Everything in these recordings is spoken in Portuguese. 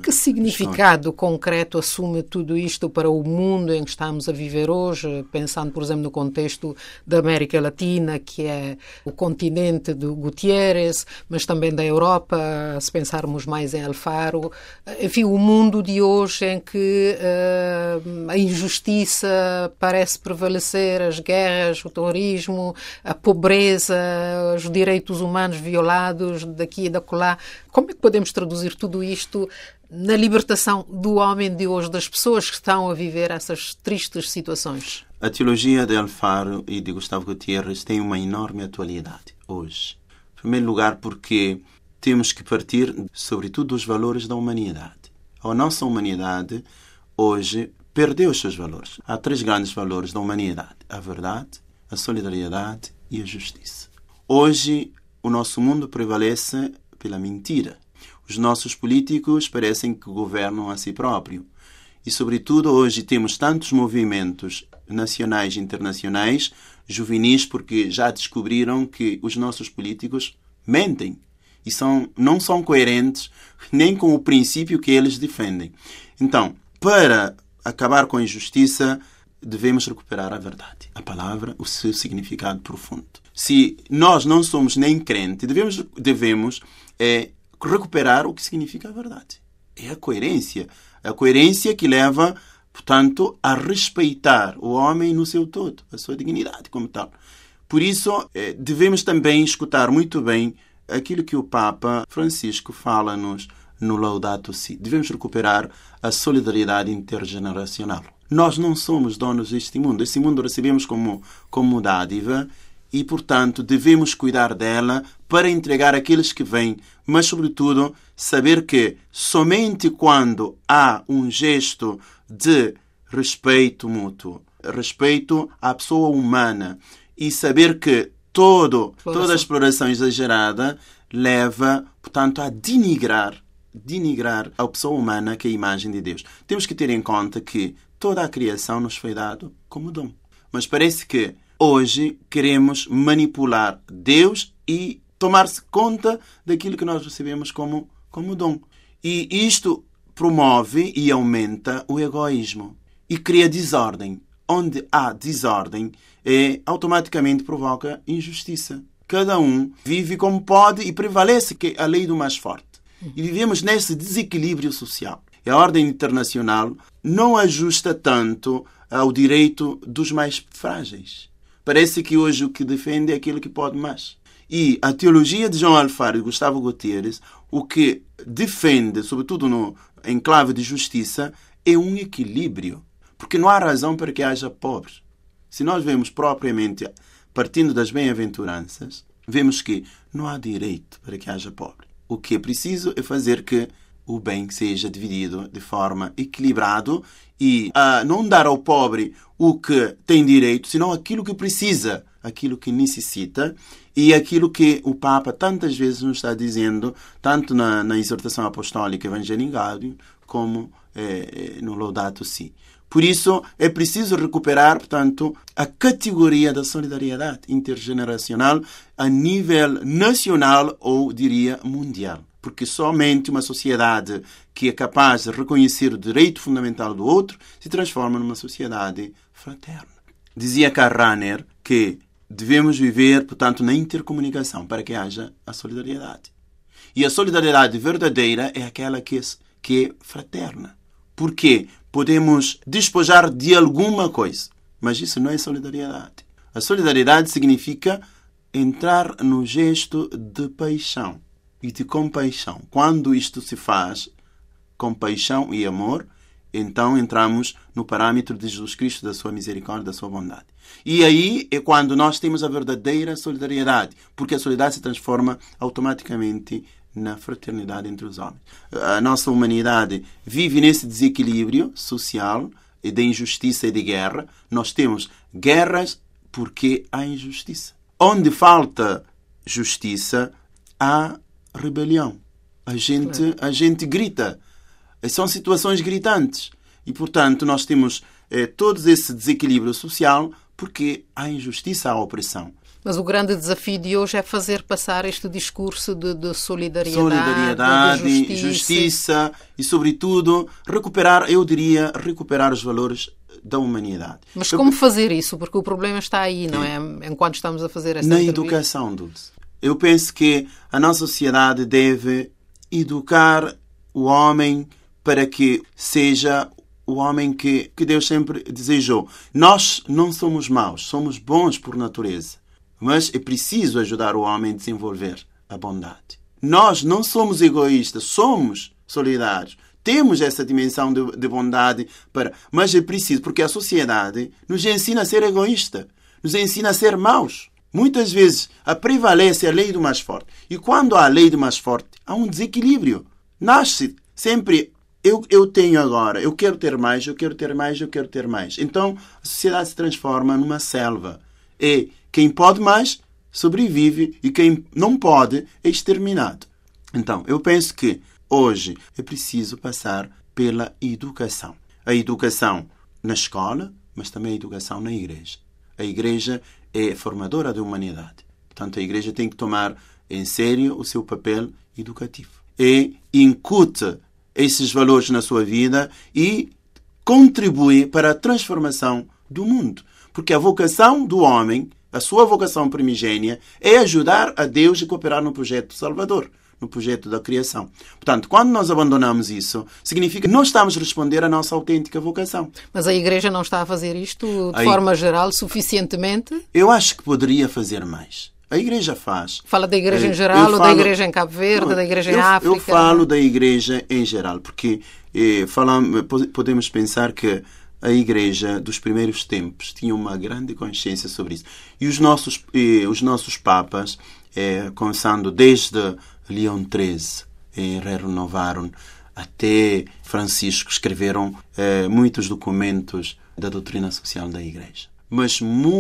Que significado concreto assume tudo isto para o mundo em que estamos a viver hoje, pensando, por exemplo, no contexto da América Latina, que é o continente do Gutiérrez, mas também da Europa, se pensarmos mais em Alfaro. Enfim, o mundo de hoje em que a injustiça parece prevalecer, as guerras, o terrorismo, a pobreza, os direitos humanos violados daqui e da acolá. Como é que podemos traduzir tudo isto na libertação do homem de hoje, das pessoas que estão a viver essas tristes situações? A teologia de Alfaro e de Gustavo Gutiérrez tem uma enorme atualidade hoje. Em primeiro lugar, porque temos que partir, sobretudo, dos valores da humanidade. A nossa humanidade, hoje, perdeu os seus valores. Há 3 grandes valores da humanidade: a verdade, a solidariedade e a justiça. Hoje, o nosso mundo prevalece pela mentira. Os nossos políticos parecem que governam a si próprio. E, sobretudo, hoje temos tantos movimentos nacionais e internacionais juvenis porque já descobriram que os nossos políticos mentem e não são coerentes nem com o princípio que eles defendem. Então, para acabar com a injustiça, devemos recuperar a verdade, a palavra, o seu significado profundo. Se nós não somos nem crentes, devemos recuperar o que significa a verdade. É a coerência que leva, portanto, a respeitar o homem no seu todo, a sua dignidade como tal. Por isso, devemos também escutar muito bem aquilo que o Papa Francisco fala-nos no Laudato Si. Devemos recuperar a solidariedade intergeneracional. Nós não somos donos deste mundo. Este mundo recebemos como dádiva e, portanto, devemos cuidar dela para entregar àqueles que vêm, mas, sobretudo, saber que somente quando há um gesto de respeito mútuo, respeito à pessoa humana e saber que toda a exploração exagerada leva, portanto, a denigrar a pessoa humana, que é a imagem de Deus. Temos que ter em conta que toda a criação nos foi dado como dom. Mas parece que hoje queremos manipular Deus e tomar-se conta daquilo que nós recebemos como dom. E isto promove e aumenta o egoísmo e cria desordem. Onde há desordem, automaticamente provoca injustiça. Cada um vive como pode e prevalece que a lei do mais forte. E vivemos nesse desequilíbrio social. E a ordem internacional não ajusta tanto ao direito dos mais frágeis. Parece que hoje o que defende é aquilo que pode mais. E a teologia de João Alfaro e Gustavo Gutiérrez, o que defende, sobretudo no enclave de justiça, é um equilíbrio. Porque não há razão para que haja pobres. Se nós vemos propriamente, partindo das bem-aventuranças, vemos que não há direito para que haja pobre. O que é preciso é fazer que o bem seja dividido de forma equilibrada e não dar ao pobre o que tem direito, senão aquilo que precisa, aquilo que necessita e aquilo que o Papa tantas vezes nos está dizendo, tanto na exortação apostólica Evangelii Gaudium, como no Laudato Si. Por isso, é preciso recuperar, portanto, a categoria da solidariedade intergeneracional a nível nacional ou, diria, mundial. Porque somente uma sociedade que é capaz de reconhecer o direito fundamental do outro se transforma numa sociedade fraterna. Dizia Karl Rahner que devemos viver, portanto, na intercomunicação para que haja a solidariedade. E a solidariedade verdadeira é aquela que é fraterna. Porque podemos despojar de alguma coisa, mas isso não é solidariedade. A solidariedade significa entrar no gesto de paixão e de compaixão. Quando isto se faz com paixão e amor, então entramos no parâmetro de Jesus Cristo, da sua misericórdia, da sua bondade. E aí é quando nós temos a verdadeira solidariedade, porque a solidariedade se transforma automaticamente na fraternidade entre os homens. A nossa humanidade vive nesse desequilíbrio social e de injustiça e de guerra. Nós temos guerras porque há injustiça. Onde falta justiça, há rebelião. A gente grita. São situações gritantes. E, portanto, nós temos todo esse desequilíbrio social porque há injustiça, há opressão. Mas o grande desafio de hoje é fazer passar este discurso de solidariedade, de justiça e, sobretudo, recuperar os valores da humanidade. Mas como fazer isso? Porque o problema está aí, não é? Enquanto estamos a fazer esta entrevista. Na educação, Dulce. Eu penso que a nossa sociedade deve educar o homem para que seja o homem que Deus sempre desejou. Nós não somos maus, somos bons por natureza. Mas é preciso ajudar o homem a desenvolver a bondade. Nós não somos egoístas, somos solidários. Temos essa dimensão de bondade, mas é preciso, porque a sociedade nos ensina a ser egoísta, nos ensina a ser maus. Muitas vezes prevalece a lei do mais forte. E quando há a lei do mais forte, há um desequilíbrio. Nasce sempre, eu tenho agora, eu quero ter mais, eu quero ter mais, eu quero ter mais. Então, a sociedade se transforma numa selva. E quem pode mais, sobrevive, e quem não pode, é exterminado. Então, eu penso que hoje é preciso passar pela educação. A educação na escola, mas também a educação na igreja. A igreja é formadora da humanidade. Portanto, a igreja tem que tomar em sério o seu papel educativo. E incute esses valores na sua vida e contribui para a transformação do mundo. Porque a vocação do homem, a sua vocação primigênia, é ajudar a Deus e cooperar no projeto salvador, no projeto da criação. Portanto, quando nós abandonamos isso, significa que não estamos a responder à nossa autêntica vocação. Mas a Igreja não está a fazer isto de forma geral suficientemente? Eu acho que poderia fazer mais. A Igreja faz. Fala da Igreja em geral ou da Igreja em Cabo Verde, da Igreja em África? Eu falo da Igreja em geral, porque podemos pensar que a Igreja dos primeiros tempos tinha uma grande consciência sobre isso. E os nossos papas, começando desde Leão XIII, renovaram, até Francisco, escreveram muitos documentos da doutrina social da Igreja. Mas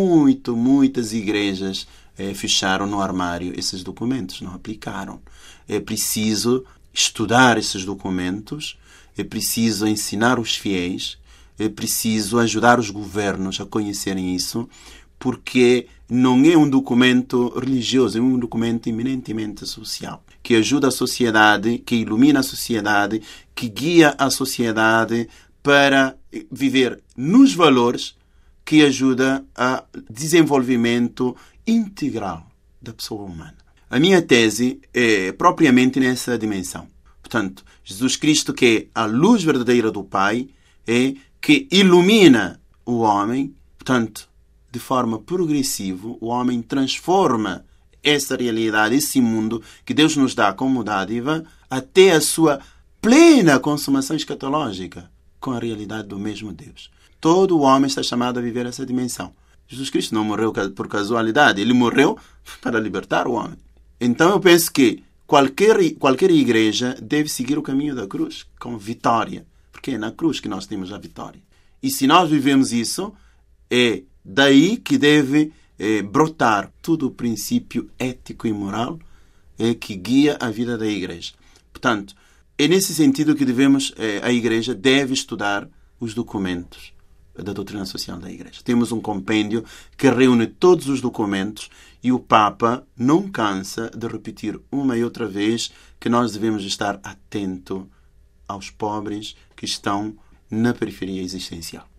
muitas igrejas fecharam no armário esses documentos, não aplicaram. É preciso estudar esses documentos, é preciso ensinar os fiéis, é preciso ajudar os governos a conhecerem isso, porque não é um documento religioso, é um documento eminentemente social, que ajuda a sociedade, que ilumina a sociedade, que guia a sociedade para viver nos valores, que ajuda a desenvolvimento integral da pessoa humana. A minha tese é propriamente nessa dimensão. Portanto, Jesus Cristo, que é a luz verdadeira do Pai, que ilumina o homem, portanto, de forma progressiva, o homem transforma essa realidade, esse mundo que Deus nos dá como dádiva, até a sua plena consumação escatológica com a realidade do mesmo Deus. Todo homem está chamado a viver essa dimensão. Jesus Cristo não morreu por casualidade, ele morreu para libertar o homem. Então eu penso que qualquer igreja deve seguir o caminho da cruz com vitória, porque é na cruz que nós temos a vitória. E se nós vivemos isso, é daí que deve brotar todo o princípio ético e moral que guia a vida da igreja. Portanto, é nesse sentido que a igreja deve estudar os documentos da doutrina social da igreja. Temos um compêndio que reúne todos os documentos e o Papa não cansa de repetir uma e outra vez que nós devemos estar atentos aos pobres que estão na periferia existencial.